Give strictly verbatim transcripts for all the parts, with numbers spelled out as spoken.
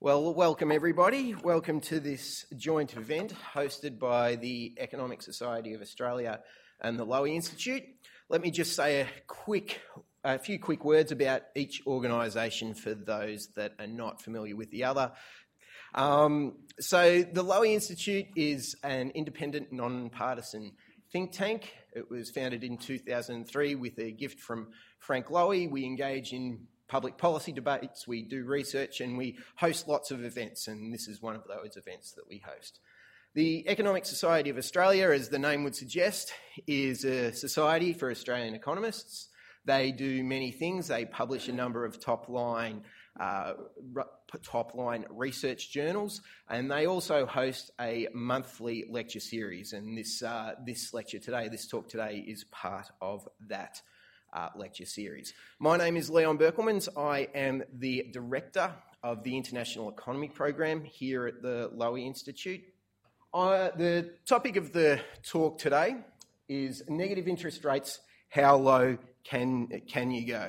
Well, welcome everybody. Welcome to this joint event hosted by the Economic Society of Australia and the Lowy Institute. Let me just say a quick, a few quick words about each organisation for those that are not familiar with the other. Um, so the Lowy Institute is an independent, non-partisan think tank. It was founded in two thousand three with a gift from Frank Lowy. We engage in public policy debates, we do research, and we host lots of events, and this is one of those events that we host. The Economic Society of Australia, as the name would suggest, is a society for Australian economists. They do many things. They publish a number of top-line uh, top-line research journals, and they also host a monthly lecture series, and this, uh, this lecture today, this talk today, is part of that Uh, lecture series. My name is Leon Berkelmans. I am the Director of the International Economy Program here at the Lowy Institute. Uh, the topic of the talk today is negative interest rates. How low can, can you go?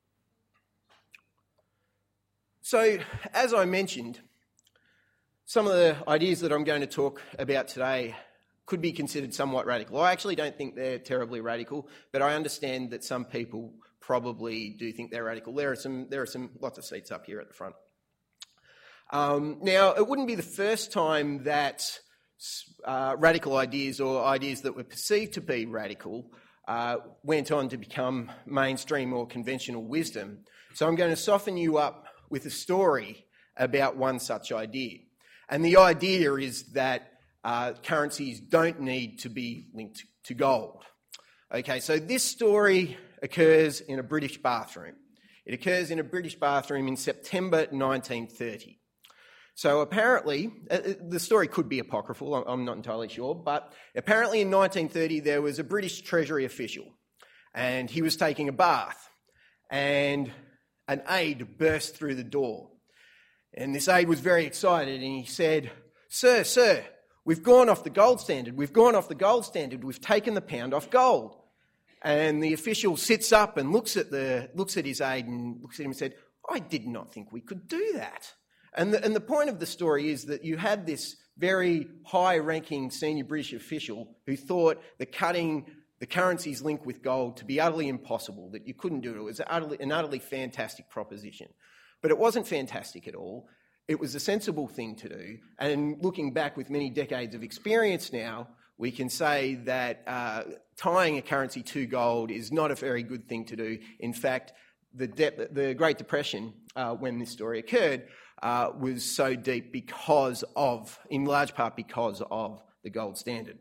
So, as I mentioned, some of the ideas that I'm going to talk about today could be considered somewhat radical. I actually don't think they're terribly radical, but I understand that some people probably do think they're radical. There are some, there are some lots of seats up here at the front. Um, now, it wouldn't be the first time that uh, radical ideas or ideas that were perceived to be radical uh, went on to become mainstream or conventional wisdom. So I'm going to soften you up with a story about one such idea. And the idea is that Uh, currencies don't need to be linked to gold. Okay, so this story occurs in a British bathroom. It occurs in a British bathroom in September nineteen thirty. So apparently, uh, the story could be apocryphal, I'm not entirely sure, but apparently in nineteen thirty there was a British Treasury official and he was taking a bath and an aide burst through the door. And this aide was very excited and he said, "Sir, sir, we've gone off the gold standard. We've gone off the gold standard. We've taken the pound off gold." And the official sits up and looks at the looks at his aide and looks at him and said, "I did not think we could do that." And the, and the point of the story is that you had this very high-ranking senior British official who thought that cutting the currency's link with gold to be utterly impossible, that you couldn't do it. It was utterly, an utterly fantastic proposition. But it wasn't fantastic at all. It was a sensible thing to do, and looking back with many decades of experience now, we can say that uh, tying a currency to gold is not a very good thing to do. In fact, the, de- the Great Depression, uh, when this story occurred, uh, was so deep because of, in large part because of the gold standard.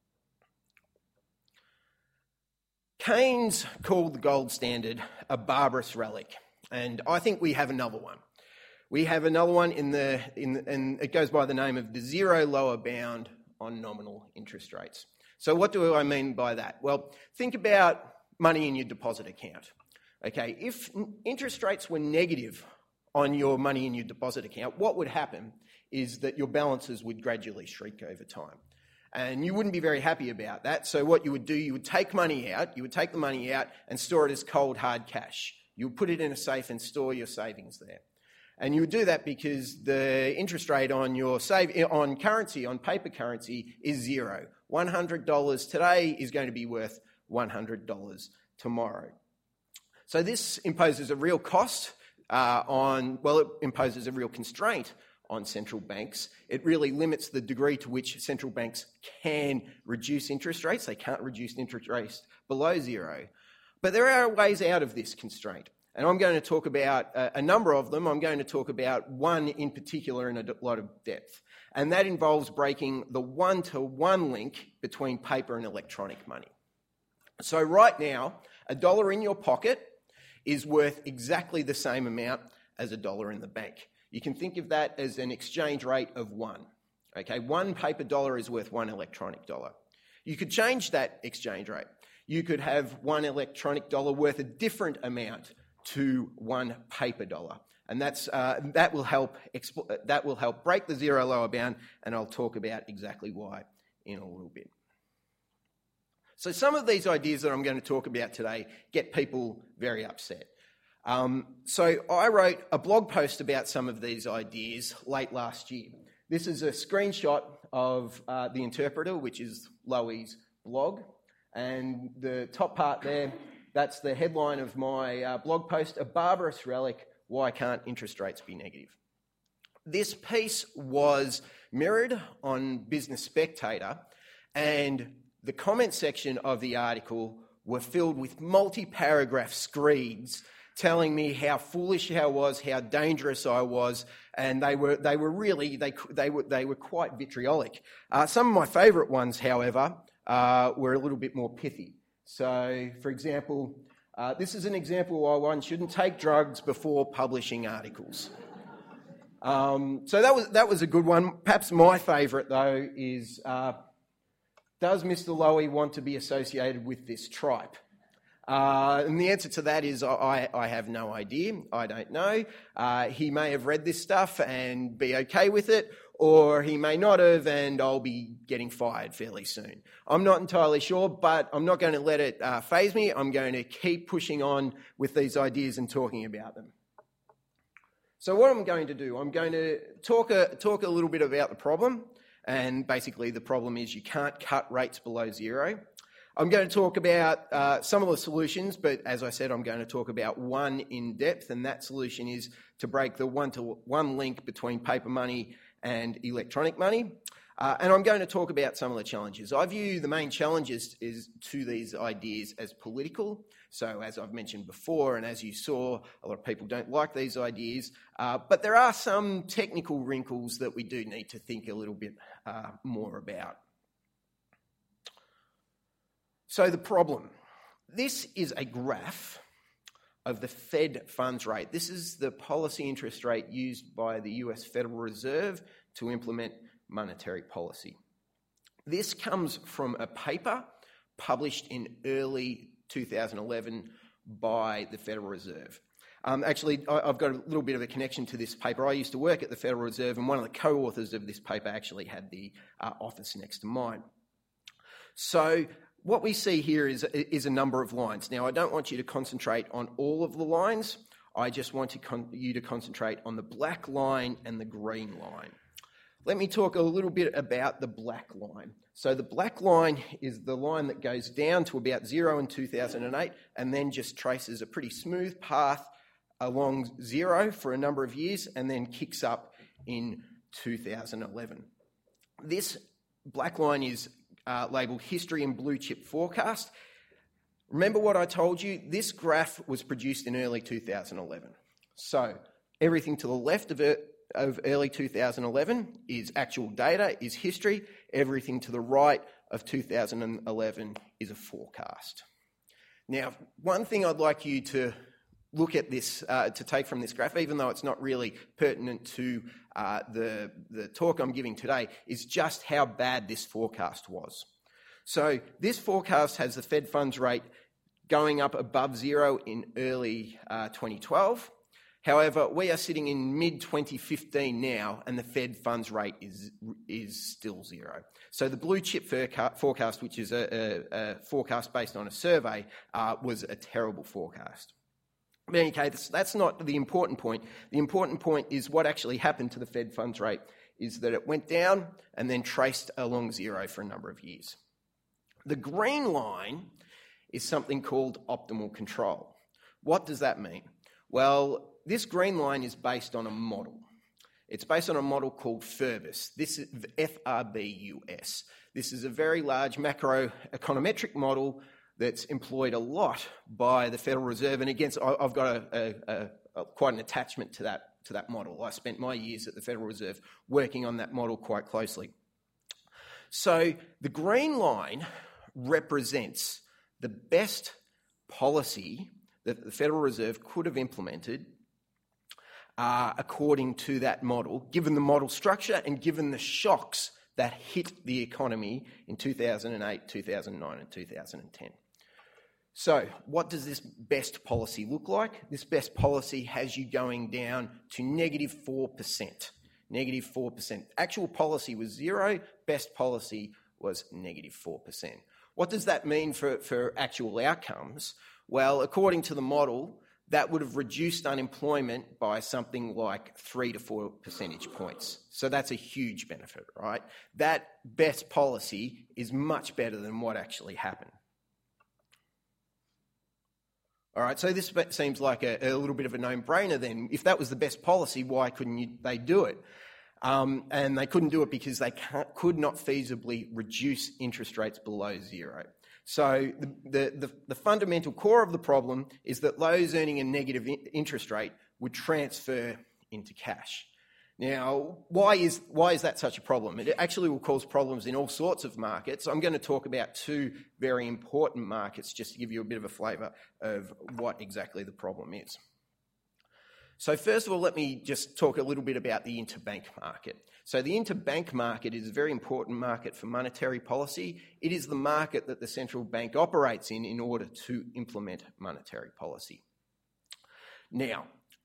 Keynes called the gold standard a barbarous relic, and I think we have another one. We have another one in the, in the, and it goes by the name of the zero lower bound on nominal interest rates. So what do I mean by that? Well, think about money in your deposit account. Okay, if interest rates were negative on your money in your deposit account, what would happen is that your balances would gradually shrink over time. And you wouldn't be very happy about that. So what you would do, you would take money out, you would take the money out and store it as cold hard cash. You would put it in a safe and store your savings there. And you would do that because the interest rate on your save on currency, on paper currency, is zero. one hundred dollars today is going to be worth one hundred dollars tomorrow. So this imposes a real cost uh, on, well, it imposes a real constraint on central banks. It really limits the degree to which central banks can reduce interest rates. They can't reduce interest rates below zero. But there are ways out of this constraint. And I'm going to talk about a, a number of them. I'm going to talk about one in particular in a lot of depth. And that involves breaking the one-to-one link between paper and electronic money. So right now, a dollar in your pocket is worth exactly the same amount as a dollar in the bank. You can think of that as an exchange rate of one. Okay, one paper dollar is worth one electronic dollar. You could change that exchange rate. You could have one electronic dollar worth a different amount to one paper dollar, and that's uh, that will help expo- that will help break the zero lower bound, and I'll talk about exactly why in a little bit. So some of these ideas that I'm going to talk about today get people very upset. Um, so I wrote a blog post about some of these ideas late last year. This is a screenshot of uh, The Interpreter, which is Lowy's blog. And the top part there, that's the headline of my uh, blog post, A Barbarous Relic, Why Can't Interest Rates Be Negative? This piece was mirrored on Business Spectator, and the comment section of the article were filled with multi-paragraph screeds telling me how foolish I was, how dangerous I was, and they were they were really they they were they were quite vitriolic. Uh, some of my favourite ones, however, uh, were a little bit more pithy. So, for example, uh, this is an example why one shouldn't take drugs before publishing articles. Um, so that was that was a good one. Perhaps my favourite though is: uh, does Mister Lowy want to be associated with this tripe? Uh, and the answer to that is I, I have no idea. I don't know. Uh, he may have read this stuff and be okay with it, or he may not have, and I'll be getting fired fairly soon. I'm not entirely sure, but I'm not going to let it uh, faze me. I'm going to keep pushing on with these ideas and talking about them. So what I'm going to do, I'm going to talk a, talk a little bit about the problem, and basically the problem is you can't cut rates below zero. I'm going to talk about uh, some of the solutions, but as I said, I'm going to talk about one in depth, and that solution is to break the one-to-one link between paper money and electronic money. Uh, and I'm going to talk about some of the challenges. I view the main challenges is to these ideas as political. So as I've mentioned before, and as you saw, a lot of people don't like these ideas, uh, but there are some technical wrinkles that we do need to think a little bit uh, more about. So the problem, this is a graph of the Fed funds rate. This is the policy interest rate used by the U S Federal Reserve to implement monetary policy. This comes from a paper published in early two thousand eleven by the Federal Reserve. Um, actually, I've got a little bit of a connection to this paper. I used to work at the Federal Reserve, and one of the co-authors of this paper actually had the uh, office next to mine. So what we see here is, is a number of lines. Now, I don't want you to concentrate on all of the lines. I just want to con- you to concentrate on the black line and the green line. Let me talk a little bit about the black line. So the black line is the line that goes down to about zero in two thousand eight and then just traces a pretty smooth path along zero for a number of years and then kicks up in two thousand eleven. This black line is Uh, labelled History and Blue Chip Forecast. Remember what I told you? This graph was produced in early two thousand eleven. So everything to the left of, it, of early two thousand eleven is actual data, is history. Everything to the right of two thousand eleven is a forecast. Now, one thing I'd like you to look at this, uh, to take from this graph, even though it's not really pertinent to uh, the, the talk I'm giving today, is just how bad this forecast was. So this forecast has the Fed funds rate going up above zero in early uh, twenty twelve. However, we are sitting in mid twenty fifteen now, and the Fed funds rate is is still zero. So the blue chip forecast, which is a, a, a forecast based on a survey, uh, was a terrible forecast. But in any case, that's not the important point. The important point is what actually happened to the Fed funds rate is that it went down and then traced along zero for a number of years. The green line is something called optimal control. What does that mean? Well, this green line is based on a model. It's based on a model called FURBUS. This is F R B U S. This is a very large macroeconometric model that's employed a lot by the Federal Reserve, and again, I've got a, a, a, a, quite an attachment to that, to that model. I spent my years at the Federal Reserve working on that model quite closely. So the green line represents the best policy that the Federal Reserve could have implemented uh, according to that model, given the model structure and given the shocks that hit the economy in two thousand eight, two thousand nine and two thousand ten. So what does this best policy look like? This best policy has you going down to negative four percent. Negative four percent. Actual policy was zero, best policy was negative four percent. What does that mean for, for actual outcomes? Well, according to the model, that would have reduced unemployment by something like three to four percentage points. So that's a huge benefit, right? That best policy is much better than what actually happened. All right, so this seems like a, a little bit of a no-brainer then. If that was the best policy, why couldn't you, they do it? Um, and they couldn't do it because they can't, could not feasibly reduce interest rates below zero. So the, the, the, the fundamental core of the problem is that those earning a negative interest rate would transfer into cash. Now, why is, why is that such a problem? It actually will cause problems in all sorts of markets. I'm going to talk about two very important markets just to give you a bit of a flavour of what exactly the problem is. So first of all, let me just talk a little bit about the interbank market. So the interbank market is a very important market for monetary policy. It is the market that the central bank operates in in order to implement monetary policy. Now,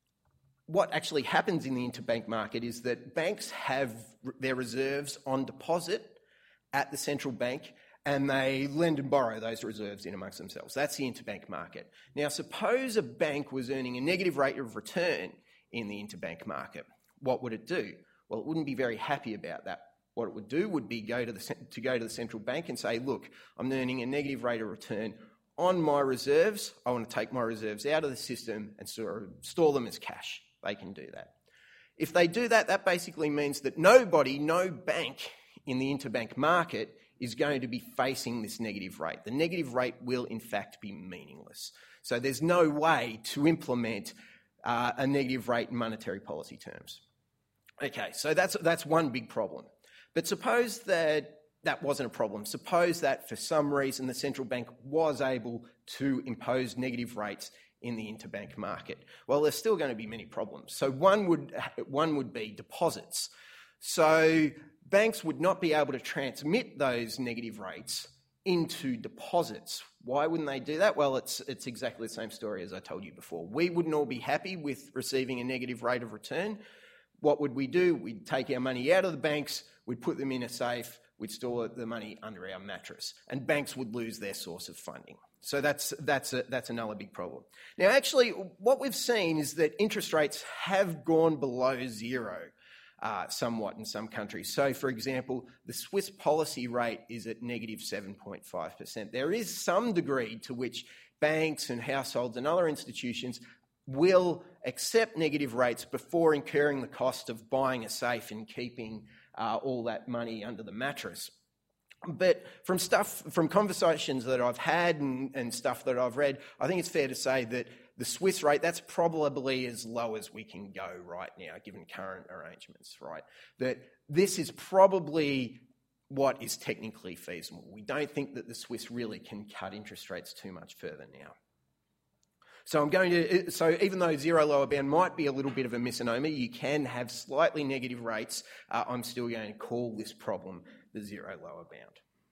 what actually happens in the interbank market is that banks have their reserves on deposit at the central bank and they lend and borrow those reserves in amongst themselves. That's the interbank market. Now, suppose a bank was earning a negative rate of return in the interbank market. What would it do? Well, it wouldn't be very happy about that. What it would do would be go to the, to go to the central bank and say, look, I'm earning a negative rate of return on my reserves. I want to take my reserves out of the system and sort of store them as cash. They can do that. If they do that, that basically means that nobody, no bank in the interbank market is going to be facing this negative rate. The negative rate will, in fact, be meaningless. So there's no way to implement uh, a negative rate in monetary policy terms. Okay, so that's, that's one big problem. But suppose that that wasn't a problem. Suppose that for some reason the central bank was able to impose negative rates in the interbank market. Well, there's still going to be many problems. So one would, one would be deposits. So banks would not be able to transmit those negative rates into deposits. Why wouldn't they do that? Well, it's, it's exactly the same story as I told you before. We wouldn't all be happy with receiving a negative rate of return. What would we do? We'd take our money out of the banks, we'd put them in a safe, we'd store the money under our mattress, and banks would lose their source of funding. So that's, that's, a, that's another big problem. Now, actually, what we've seen is that interest rates have gone below zero uh, somewhat in some countries. So, for example, the Swiss policy rate is at negative seven point five percent. There is some degree to which banks and households and other institutions will accept negative rates before incurring the cost of buying a safe and keeping uh, all that money under the mattress. But from stuff, from conversations that I've had and, and stuff that I've read, I think it's fair to say that the Swiss rate, that's probably as low as we can go right now, given current arrangements, right? That this is probably what is technically feasible. We don't think that the Swiss really can cut interest rates too much further now. So I'm going to, so even though zero lower bound might be a little bit of a misnomer, you can have slightly negative rates. Uh, I'm still going to call this problem the zero lower bound.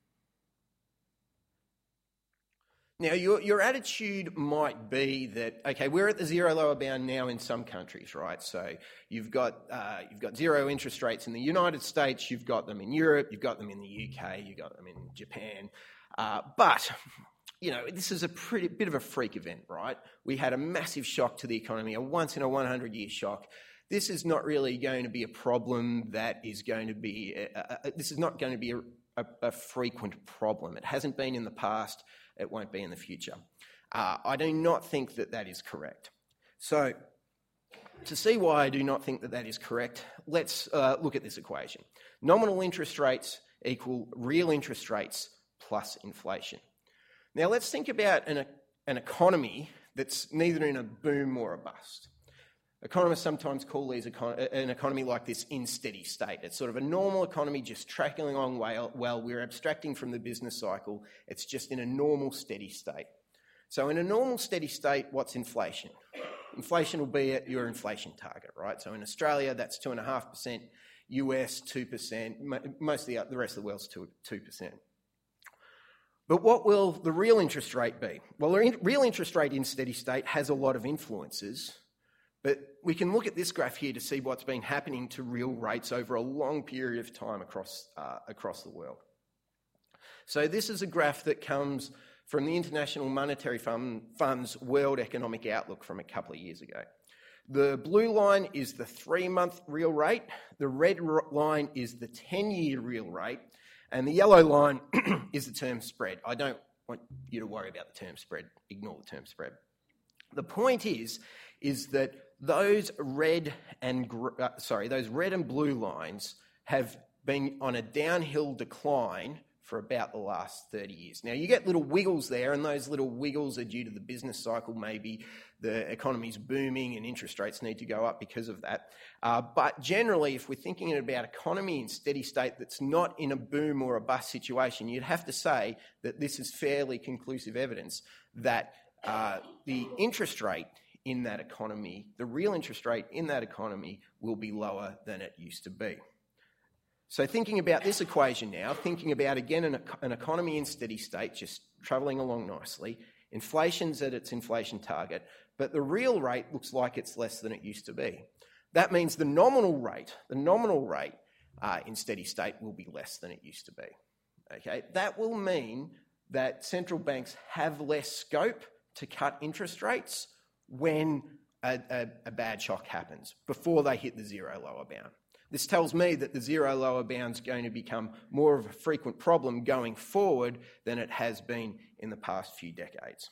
Now, your, your attitude might be that, okay, we're at the zero lower bound now in some countries, right? So you've got, uh, you've got zero interest rates in the United States, you've got them in Europe, you've got them in the U K, you've got them in Japan. Uh, but, you know, this is a pretty bit of a freak event, right? We had a massive shock to the economy, a once in a hundred year shock. This is not really going to be a problem that is going to be, a, a, this is not going to be a, a, a frequent problem. It hasn't been in the past. It won't be in the future. Uh, I do not think that that is correct. So, to see why I do not think that that is correct, let's uh, look at this equation. Nominal interest rates equal real interest rates plus inflation. Now, let's think about an, an economy that's neither in a boom or a bust. Economists sometimes call these econ- an economy like this in steady state. It's sort of a normal economy just tracking along well, well. We're abstracting from the business cycle. It's just in a normal steady state. So in a normal steady state, what's inflation? Inflation will be at your inflation target, right? So in Australia, that's two point five percent. U S, two percent. Most of the, the rest of the world's two percent. But what will the real interest rate be? Well, the real interest rate in steady state has a lot of influences. But we can look at this graph here to see what's been happening to real rates over a long period of time across, uh, across the world. So this is a graph that comes from the International Monetary Fund, Fund's World Economic Outlook from a couple of years ago. The blue line is the three-month real rate, the red line is the ten-year real rate, and the yellow line is the term spread. I don't want you to worry about the term spread. Ignore the term spread. The point is, is that those red and uh, sorry, those red and blue lines have been on a downhill decline for about the last thirty years. Now, you get little wiggles there, and those little wiggles are due to the business cycle. Maybe the economy's booming and interest rates need to go up because of that. Uh, but generally, if we're thinking about economy in steady state that's not in a boom or a bust situation, you'd have to say that this is fairly conclusive evidence that uh, the interest rate in that economy, the real interest rate in that economy, will be lower than it used to be. So thinking about this equation now, thinking about, again, an, an economy in steady state, just travelling along nicely, inflation's at its inflation target, but the real rate looks like it's less than it used to be. That means the nominal rate, the nominal rate uh, in steady state will be less than it used to be. Okay, that will mean that central banks have less scope to cut interest rates when a, a, a bad shock happens, before they hit the zero lower bound. This tells me that the zero lower bound is going to become more of a frequent problem going forward than it has been in the past few decades.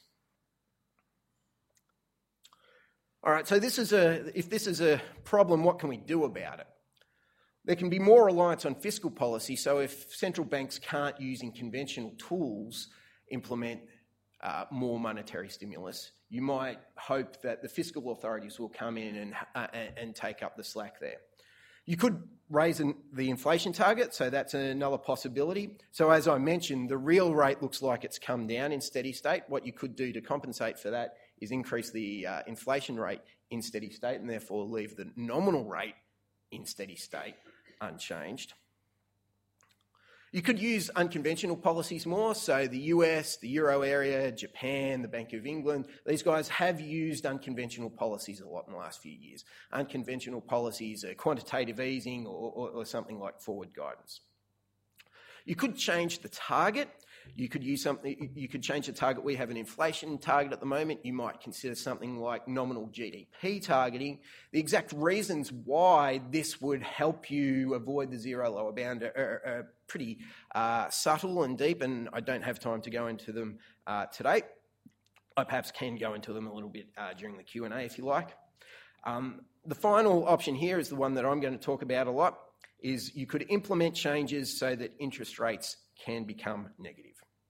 All right, so this is a, if this is a problem, what can we do about it? There can be more reliance on fiscal policy, so if central banks can't, using conventional tools, implement uh, more monetary stimulus, you might hope that the fiscal authorities will come in and, uh, and take up the slack there. You could raise an, the inflation target, so that's another possibility. So as I mentioned, the real rate looks like it's come down in steady state. What you could do to compensate for that is increase the uh, inflation rate in steady state and therefore leave the nominal rate in steady state unchanged. You could use unconventional policies more, so the U S, the Euro area, Japan, the Bank of England, these guys have used unconventional policies a lot in the last few years. Unconventional policies are quantitative easing or, or, or something like forward guidance. You could change the target. You could use something, you could change the target. We have an inflation target at the moment. You might consider something like nominal G D P targeting. The exact reasons why this would help you avoid the zero lower bound are, are, are pretty uh, subtle and deep, and I don't have time to go into them uh, today. I perhaps can go into them a little bit uh, during the Q and A if you like. Um, the final option here is the one that I'm going to talk about a lot, is you could implement changes so that interest rates can become negative.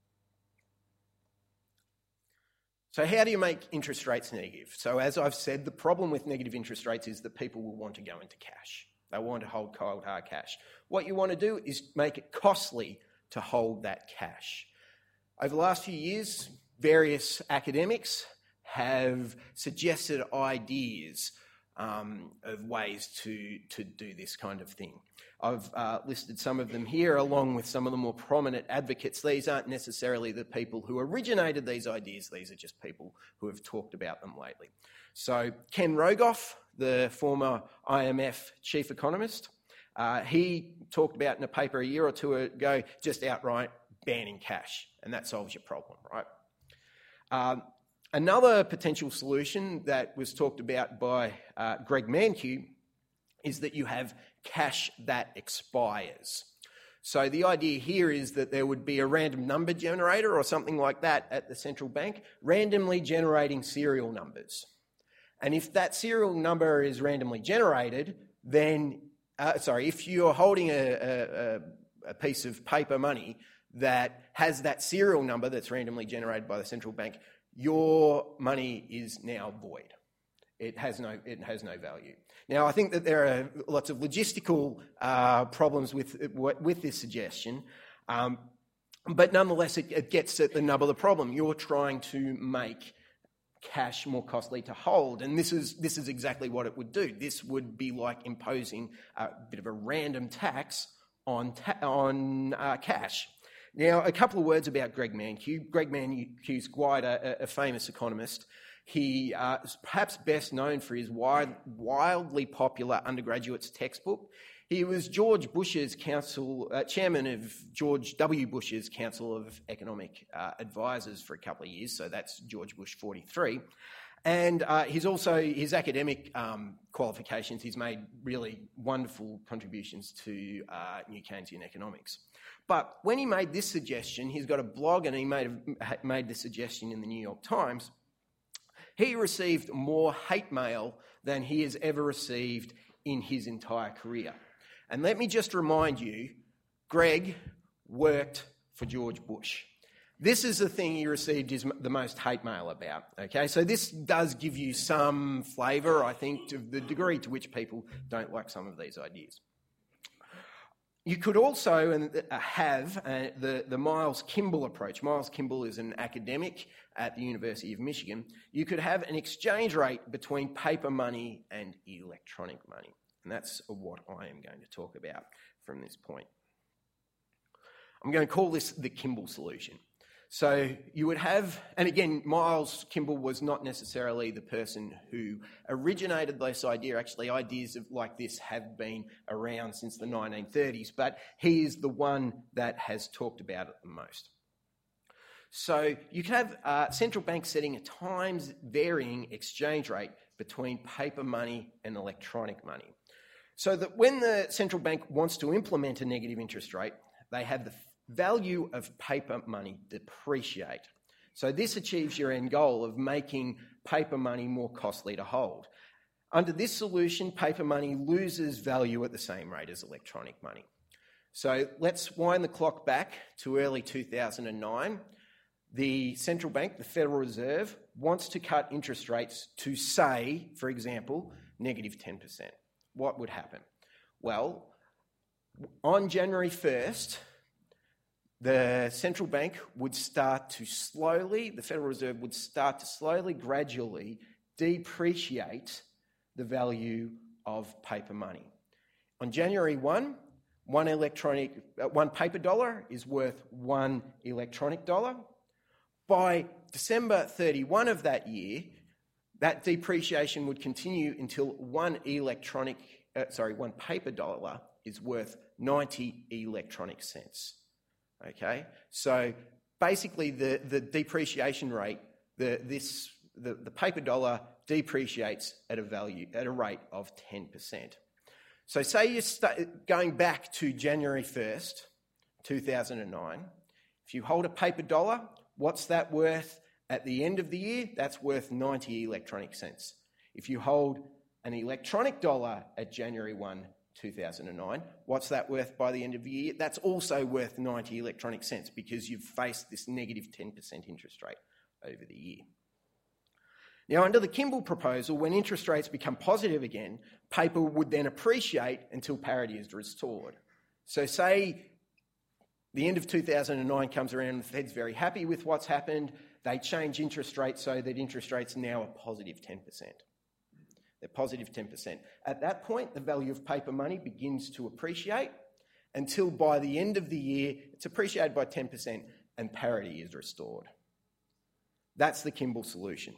So how do you make interest rates negative? So as I've said, the problem with negative interest rates is that people will want to go into cash. They want to hold cold hard cash. What you want to do is make it costly to hold that cash. Over the last few years, various academics have suggested ideas um, of ways to, to do this kind of thing. I've uh, listed some of them here along with some of the more prominent advocates. These aren't necessarily the people who originated these ideas. These are just people who have talked about them lately. So Ken Rogoff, the former I M F chief economist, uh, he talked about in a paper a year or two ago just outright banning cash, and that solves your problem, right? Um, another potential solution that was talked about by uh, Greg Mankiw is that you have cash that expires. So the idea here is that there would be a random number generator or something like that at the central bank, randomly generating serial numbers. And if that serial number is randomly generated, then, uh, sorry, if you're holding a, a, a piece of paper money that has that serial number that's randomly generated by the central bank, your money is now void. It has no, it has no value. Now, I think that there are lots of logistical uh, problems with with this suggestion, um, but nonetheless, it, it gets at the nub of the problem. You're trying to make cash more costly to hold, and this is this is exactly what it would do. This would be like imposing a bit of a random tax on ta- on uh, cash. Now, a couple of words about Greg Mankiw. Greg Mankiw's quite a, a famous economist. He uh, is perhaps best known for his wide, wildly popular undergraduate's textbook. He was George Bush's council, uh, chairman of George W. Bush's Council of Economic uh, Advisors for a couple of years, so that's George Bush forty-three. And uh, he's also, his academic um, qualifications, he's made really wonderful contributions to uh, New Keynesian economics. But when he made this suggestion, he's got a blog and he made, a, made the suggestion in the New York Times, he received more hate mail than he has ever received in his entire career. And let me just remind you, Greg worked for George Bush. This is the thing he received his, the most hate mail about, okay? So this does give you some flavour, I think, to the degree to which people don't like some of these ideas. You could also have uh, the, the Miles Kimball approach. Miles Kimball is an academic at the University of Michigan. You could have an exchange rate between paper money and electronic money. And that's what I am going to talk about from this point. I'm going to call this the Kimball solution. So you would have, and again, Miles Kimball was not necessarily the person who originated this idea. Actually, ideas of, like this have been around since the nineteen thirties, but he is the one that has talked about it the most. So you can have uh, central banks setting a times varying exchange rate between paper money and electronic money. So that when the central bank wants to implement a negative interest rate, they have the value of paper money depreciate. So this achieves your end goal of making paper money more costly to hold. Under this solution, paper money loses value at the same rate as electronic money. So let's wind the clock back to early two thousand nine. The central bank, the Federal Reserve, wants to cut interest rates to, say, for example, negative ten percent. What would happen? Well, on January first, the central bank would start to slowly, the Federal Reserve would start to slowly, gradually depreciate the value of paper money. On January first, one electronic, uh, one paper dollar is worth one electronic dollar. By December thirty-first of that year, that depreciation would continue until one electronic, uh, sorry, one paper dollar is worth ninety electronic cents. Okay, so basically the, the depreciation rate, the this the, the paper dollar depreciates at a value at a rate of ten percent. So say you're st- going back to January first, two thousand nine. If you hold a paper dollar, what's that worth at the end of the year? That's worth ninety electronic cents. If you hold an electronic dollar at January first, two thousand nine, what's that worth by the end of the year? That's also worth ninety electronic cents because you've faced this negative ten percent interest rate over the year. Now, under the Kimball proposal, when interest rates become positive again, paper would then appreciate until parity is restored. So say the end of two thousand nine comes around and the Fed's very happy with what's happened. They change interest rates so that interest rates now are positive ten percent. They're positive ten percent. At that point, the value of paper money begins to appreciate until by the end of the year, it's appreciated by ten percent and parity is restored. That's the Kimball solution.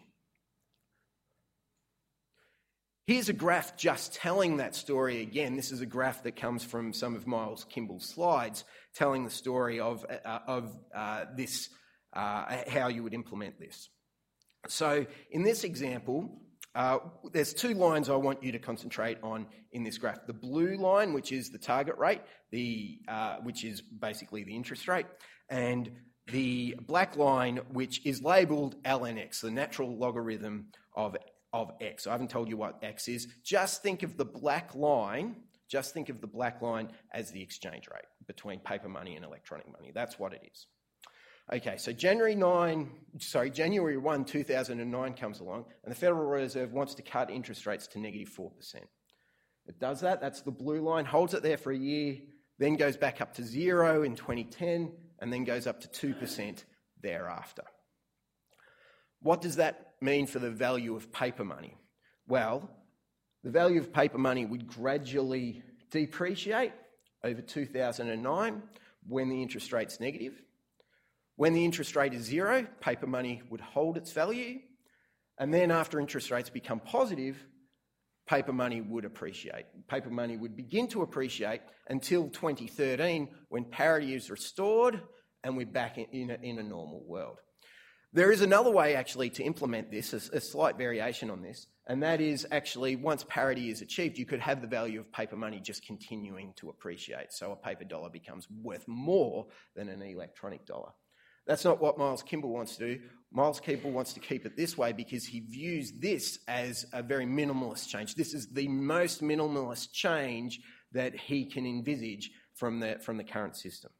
Here's a graph just telling that story again. This is a graph that comes from some of Miles Kimball's slides telling the story of, uh, of uh, this, uh, how you would implement this. So in this example, uh, there's two lines I want you to concentrate on in this graph. The blue line, which is the target rate, the uh, which is basically the interest rate, and the black line, which is labelled ln x, the natural logarithm of of x. I haven't told you what x is. Just think of the black line, just think of the black line as the exchange rate between paper money and electronic money. That's what it is. Okay, so January ninth, sorry, January first, two thousand nine comes along and the Federal Reserve wants to cut interest rates to negative four percent. It does that, that's the blue line, holds it there for a year, then goes back up to zero in twenty ten and then goes up to two percent thereafter. What does that mean for the value of paper money? Well, the value of paper money would gradually depreciate over two thousand nine when the interest rate's negative. When the interest rate is zero, paper money would hold its value. And then after interest rates become positive, paper money would appreciate. Paper money would begin to appreciate until twenty thirteen, when parity is restored and we're back in, in, a, in a normal world. There is another way actually to implement this, a, a slight variation on this, and that is actually once parity is achieved, you could have the value of paper money just continuing to appreciate. So a paper dollar becomes worth more than an electronic dollar. That's not what Miles Kimball wants to do. Miles Kimball wants to keep it this way because he views this as a very minimalist change. This is the most minimalist change that he can envisage from the, from the current system.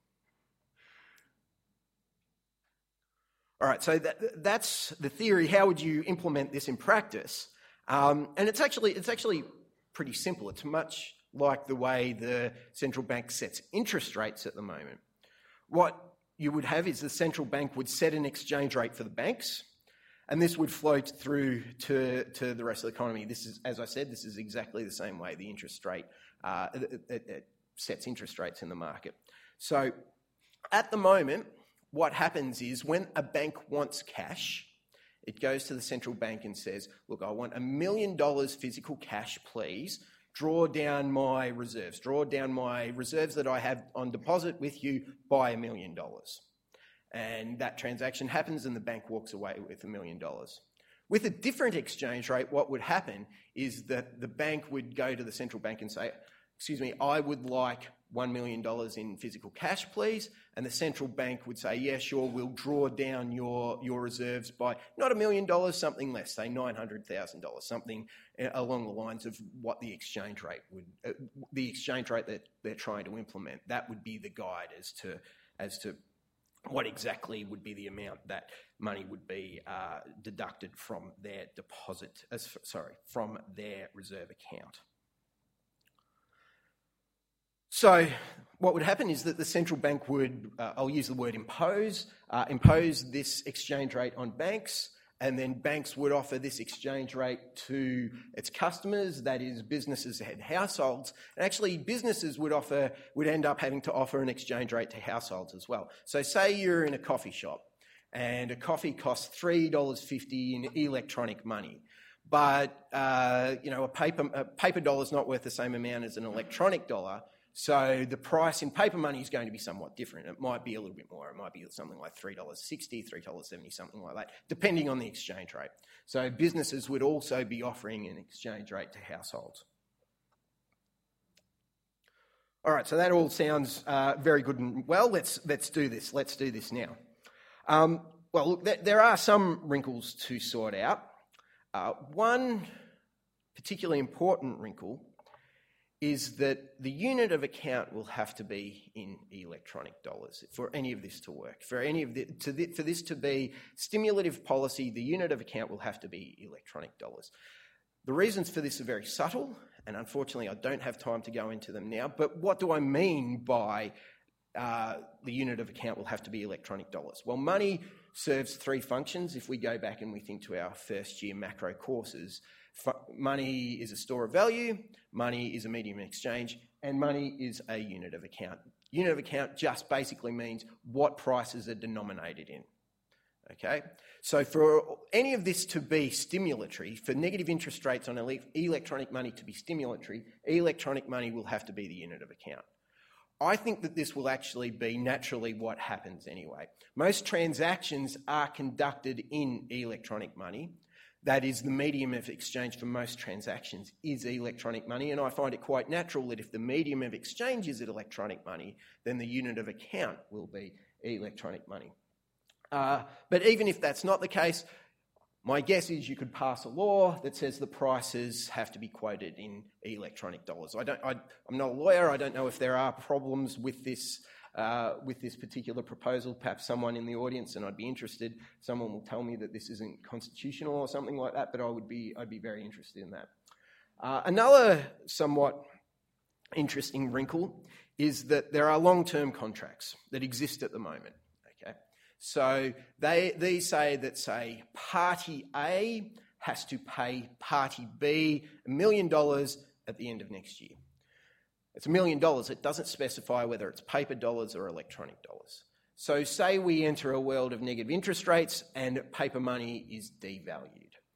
All right, so that, that's the theory. How would you implement this in practice? Um, and it's actually it's actually pretty simple. It's much like the way the central bank sets interest rates at the moment. What you would have is the central bank would set an exchange rate for the banks, and this would float through to, to the rest of the economy. This is, as I said, this is exactly the same way the interest rate uh, it, it, it sets interest rates in the market. So at the moment, what happens is when a bank wants cash, it goes to the central bank and says, look, I want a million dollars physical cash, please. Draw down my reserves. Draw down my reserves that I have on deposit with you by a million dollars. And that transaction happens and the bank walks away with a million dollars. With a different exchange rate, what would happen is that the bank would go to the central bank and say, excuse me, I would like one million dollars in physical cash, please. And the central bank would say, yeah, sure, we'll draw down your, your reserves by not a million dollars, something less, say nine hundred thousand dollars, something along the lines of what the exchange rate would, uh, the exchange rate that they're trying to implement. That would be the guide as to, as to what exactly would be the amount that money would be uh, deducted from their deposit, uh, sorry, from their reserve account. So what would happen is that the central bank would, uh, I'll use the word impose, uh, impose this exchange rate on banks, and then banks would offer this exchange rate to its customers, that is businesses and households. And actually businesses would offer, would end up having to offer an exchange rate to households as well. So say you're in a coffee shop and a coffee costs three dollars fifty in electronic money. But, uh, you know, a paper, a paper dollar is not worth the same amount as an electronic dollar. So the price in paper money is going to be somewhat different. It might be a little bit more. It might be something like three dollars sixty, three dollars seventy, something like that, depending on the exchange rate. So businesses would also be offering an exchange rate to households. All right, so that all sounds uh, very good and well. Let's, let's do this. Let's do this now. Um, well, look, th- there are some wrinkles to sort out. Uh, one particularly important wrinkle is that the unit of account will have to be in electronic dollars for any of this to work. For any of the, to the, for this to be stimulative policy, the unit of account will have to be electronic dollars. The reasons for this are very subtle, and unfortunately I don't have time to go into them now, but what do I mean by uh, the unit of account will have to be electronic dollars? Well, money serves three functions. If we go back and we think to our first year macro courses, money is a store of value, money is a medium of exchange, and money is a unit of account. Unit of account just basically means what prices are denominated in. Okay? So for any of this to be stimulatory, for negative interest rates on ele- electronic money to be stimulatory, electronic money will have to be the unit of account. I think that this will actually be naturally what happens anyway. Most transactions are conducted in electronic money. That is, the medium of exchange for most transactions is electronic money, and I find it quite natural that if the medium of exchange is electronic money, then the unit of account will be electronic money. Uh, but even if that's not the case, my guess is you could pass a law that says the prices have to be quoted in electronic dollars. I don't, I, I'm not a lawyer. I don't know if there are problems with this Uh, with this particular proposal. Perhaps someone in the audience, and I'd be interested, someone will tell me that this isn't constitutional or something like that, but I would be, I'd be very interested in that. Uh, another somewhat interesting wrinkle is that there are long-term contracts that exist at the moment. Okay, so they these say that, say, Party A has to pay Party B a million dollars at the end of next year. It's a million dollars. It doesn't specify whether it's paper dollars or electronic dollars. So say we enter a world of negative interest rates and paper money is devalued.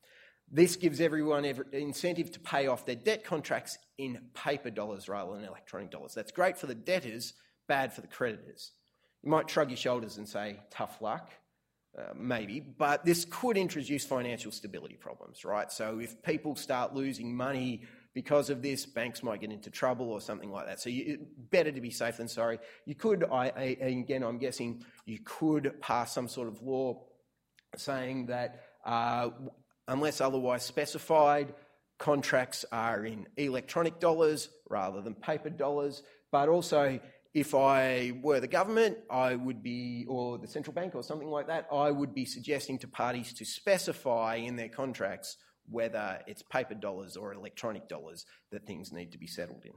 This gives everyone every incentive to pay off their debt contracts in paper dollars rather than electronic dollars. That's great for the debtors, bad for the creditors. You might shrug your shoulders and say, tough luck, uh, maybe, but this could introduce financial stability problems, right? So if people start losing money because of this, banks might get into trouble or something like that. So you, better to be safe than sorry. You could, I, I, again, I'm guessing, you could pass some sort of law saying that uh, unless otherwise specified, contracts are in electronic dollars rather than paper dollars. But also, if I were the government, I would be, or the central bank or something like that, I would be suggesting to parties to specify in their contracts whether it's paper dollars or electronic dollars that things need to be settled in.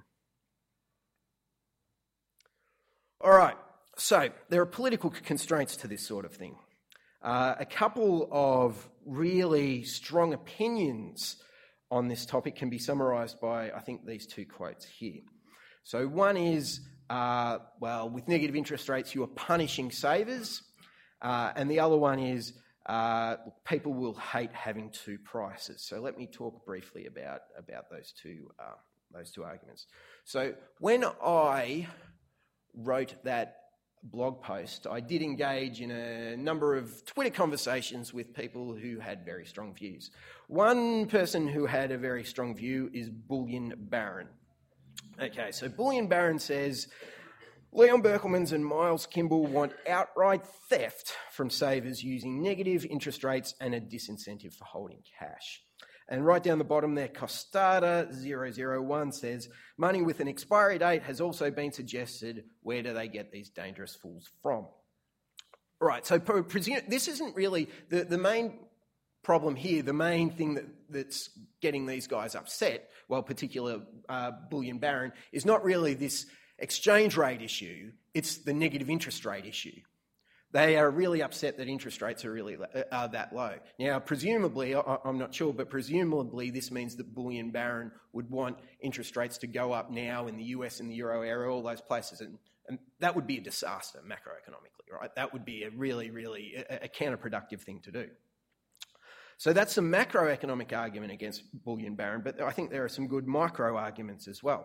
All right, so there are political constraints to this sort of thing. Uh, a couple of really strong opinions on this topic can be summarised by, I think, these two quotes here. So one is, uh, well, with negative interest rates, you are punishing savers. Uh, and the other one is, uh, people will hate having two prices. So let me talk briefly about, about those two, uh, those two arguments. So when I wrote that blog post, I did engage in a number of Twitter conversations with people who had very strong views. One person who had a very strong view is Bullion Baron. Okay, so Bullion Baron says, Leon Berkelmans and Miles Kimball want outright theft from savers using negative interest rates and a disincentive for holding cash. And right down the bottom there, Costada zero zero one says, money with an expiry date has also been suggested. Where do they get these dangerous fools from? Right, so presume, this isn't really the, the main problem here. The main thing that, that's getting these guys upset, well, particular uh, Bullion Baron, is not really this exchange rate issue, it's the negative interest rate issue. They are really upset that interest rates are really are that low. Now, presumably, I'm not sure, but presumably this means that Bullion Baron would want interest rates to go up now in the U S and the Euro area, all those places, and, and that would be a disaster macroeconomically, right? That would be a really, really a, a counterproductive thing to do. So that's a macroeconomic argument against Bullion Baron, but I think there are some good micro arguments as well.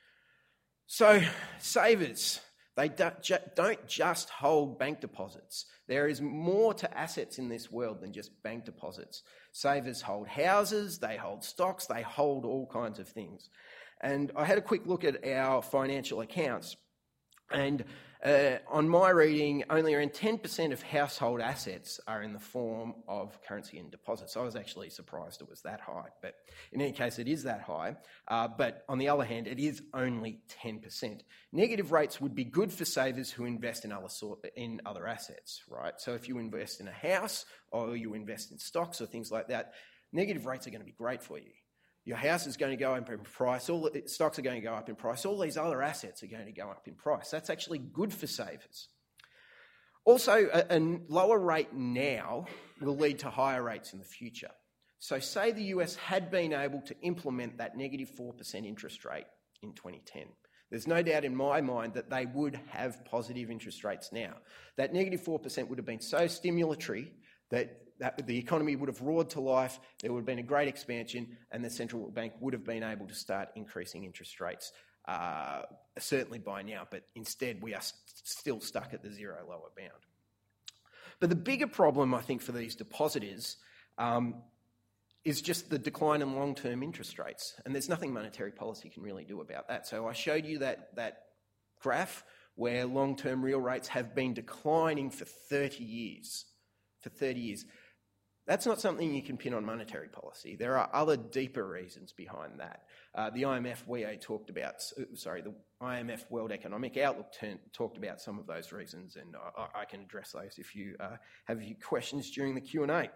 So, savers, they don't just hold bank deposits. There is more to assets in this world than just bank deposits. Savers hold houses, they hold stocks, they hold all kinds of things. And I had a quick look at our financial accounts, and uh, on my reading, only around ten percent of household assets are in the form of currency and deposits. I was actually surprised it was that high, but in any case, it is that high. Uh, but on the other hand, it is only ten percent. Negative rates would be good for savers who invest in other sort, in other assets, right? So if you invest in a house or you invest in stocks or things like that, negative rates are going to be great for you. Your house is going to go up in price, all the stocks are going to go up in price, all these other assets are going to go up in price. That's actually good for savers. Also, a, a lower rate now will lead to higher rates in the future. So say the U S had been able to implement that negative four percent interest rate in twenty ten. There's no doubt in my mind that they would have positive interest rates now. That negative four percent would have been so stimulatory that That the economy would have roared to life, there would have been a great expansion, and the central bank would have been able to start increasing interest rates, uh, certainly by now, but instead we are st- still stuck at the zero lower bound. But the bigger problem, I think, for these depositors um, is just the decline in long-term interest rates, and there's nothing monetary policy can really do about that. So I showed you that, that graph where long-term real rates have been declining for thirty years. For thirty years. That's not something you can pin on monetary policy. There are other deeper reasons behind that. Uh, the I M F W E A talked about, sorry, the I M F World Economic Outlook turn, talked about some of those reasons, and I, I can address those if you uh, have any questions during the Q and A.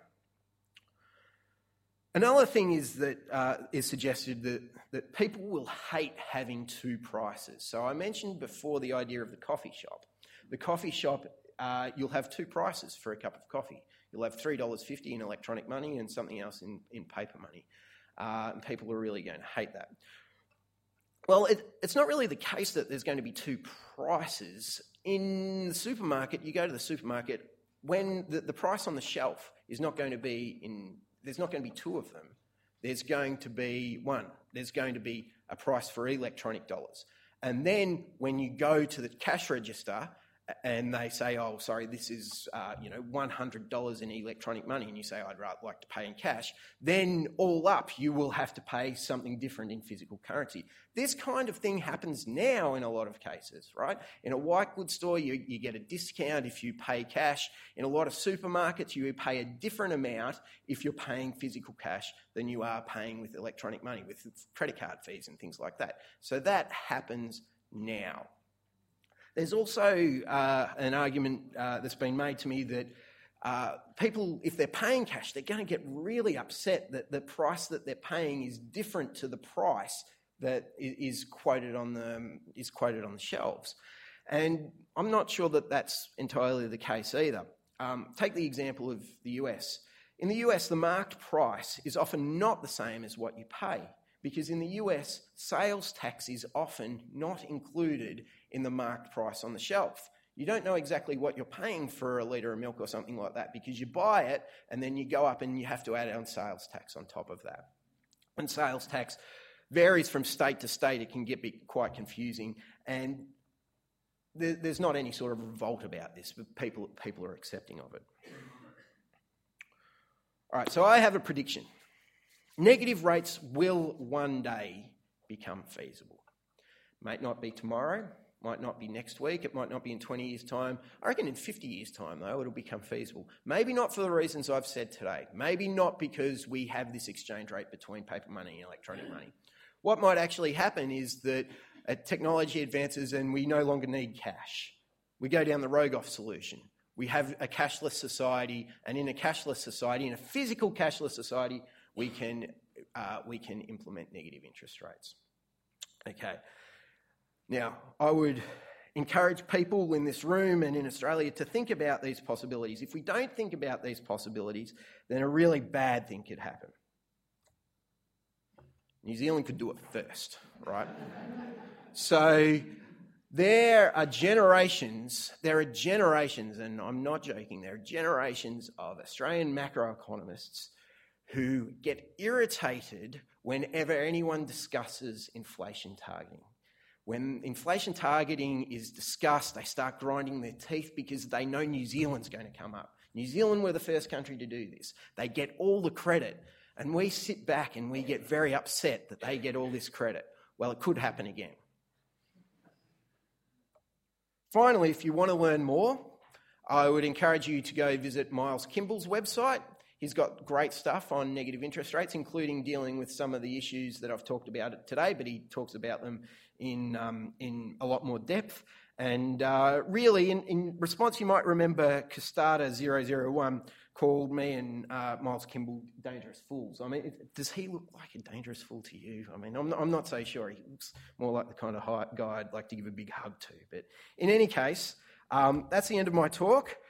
Another thing is that uh, is suggested that, that people will hate having two prices. So I mentioned before the idea of the coffee shop. The coffee shop, uh, you'll have two prices for a cup of coffee. You'll have three dollars fifty in electronic money and something else in, in paper money. Uh, and people are really going to hate that. Well, it, it's not really the case that there's going to be two prices. In the supermarket, you go to the supermarket, when the, the price on the shelf is not going to be in there's not going to be two of them. There's going to be one. There's going to be a price for electronic dollars. And then when you go to the cash register and they say, oh, sorry, this is, uh, you know, one hundred dollars in electronic money, and you say, I'd rather like to pay in cash, then all up, you will have to pay something different in physical currency. This kind of thing happens now in a lot of cases, right? In a white goods store, you, you get a discount if you pay cash. In a lot of supermarkets, you pay a different amount if you're paying physical cash than you are paying with electronic money, with credit card fees and things like that. So that happens now. There's also uh, an argument uh, that's been made to me that uh, people, if they're paying cash, they're going to get really upset that the price that they're paying is different to the price that is quoted on the is quoted on the shelves. And I'm not sure that that's entirely the case either. Um, take the example of the U S. In the U S, the marked price is often not the same as what you pay, because in the U S, sales tax is often not included in the marked price on the shelf. You don't know exactly what you're paying for a litre of milk or something like that, because you buy it and then you go up and you have to add on sales tax on top of that. And sales tax varies from state to state. It can get quite confusing, and there, there's not any sort of revolt about this, but people, people are accepting of it. All right, so I have a prediction. Negative rates will one day become feasible. Might not be tomorrow, might not be next week, it might not be in twenty years' time. I reckon in fifty years' time, though, it'll become feasible. Maybe not for the reasons I've said today. Maybe not because we have this exchange rate between paper money and electronic money. What might actually happen is that uh, technology advances and we no longer need cash. We go down the Rogoff solution. We have a cashless society, and in a cashless society, in a physical cashless society, we can uh, we can implement negative interest rates. Okay. Now, I would encourage people in this room and in Australia to think about these possibilities. If we don't think about these possibilities, then a really bad thing could happen. New Zealand could do it first, right? So there are generations, there are generations, and I'm not joking, there are generations of Australian macroeconomists who get irritated whenever anyone discusses inflation targeting. When inflation targeting is discussed, they start grinding their teeth because they know New Zealand's going to come up. New Zealand were the first country to do this. They get all the credit, and we sit back and we get very upset that they get all this credit. Well, it could happen again. Finally, if you want to learn more, I would encourage you to go visit Miles Kimball's website. He's got great stuff on negative interest rates, including dealing with some of the issues that I've talked about today, but he talks about them in um, in a lot more depth. And uh, really, in, in response, you might remember Costada zero zero one called me and uh, Miles Kimball dangerous fools. I mean, does he look like a dangerous fool to you? I mean, I'm not, I'm not so sure. He looks more like the kind of guy I'd like to give a big hug to. But in any case, um, that's the end of my talk.